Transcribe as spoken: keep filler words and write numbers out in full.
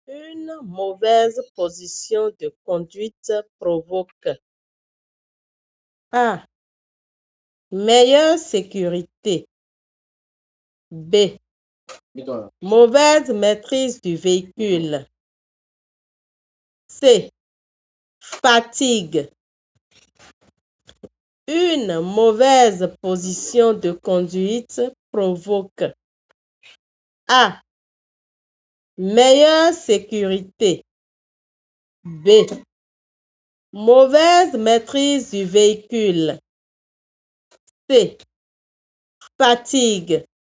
Une mauvaise position de conduite provoque A. Meilleure sécurité. B. Mauvaise maîtrise du véhicule. C. Fatigue. Une mauvaise position de conduite provoque A. Meilleure sécurité. B. Mauvaise maîtrise du véhicule. C. Fatigue.